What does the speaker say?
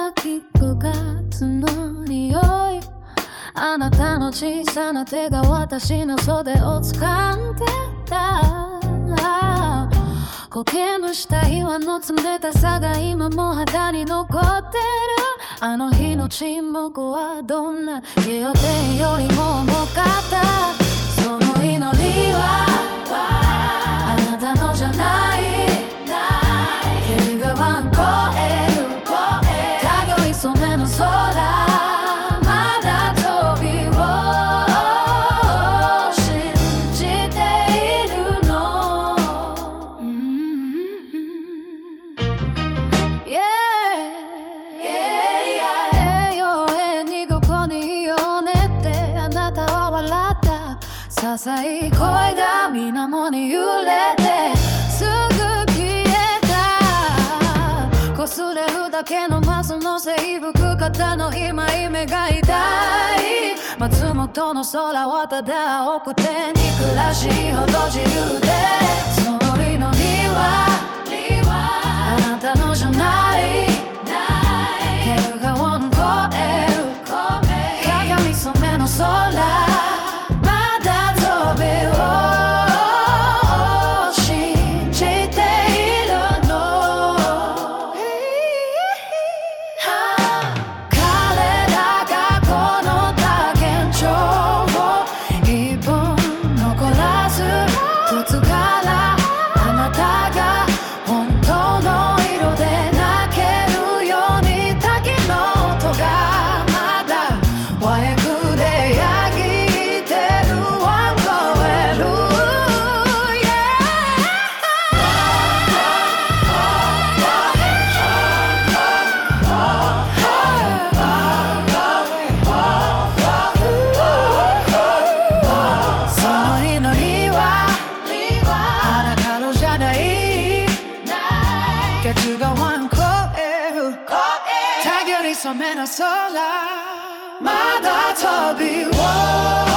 き5月の匂い、あなたの小さな手が私の袖を掴んでた。苔むした岩の冷たさが今も肌に残ってる。あの日の沈黙はどんなゲオテンよりも重かった。その祈りはあなたのじゃない。毛がワン越えるたぐい染めの空、まだ飛びを信じているの。永遠にここにいようねってあなたは笑った。ささい声が水面に揺れてすぐ消えた。擦れるだけのマスの制服肩の今目が痛い。松本の空はただ青くて憎らしいほど自由で、その祈りはあなたのじゃない。毛がを越える鏡染めの空、まだ飛びを信じているの。彼らがこの多元調を一本残らず靴からあなたが本当の色で泣けるように滝の音がまだ和訳で焼いてるワンコエル、その祈りは裸のじゃない。月がワン越えるたぎり染めの空、まだ飛びを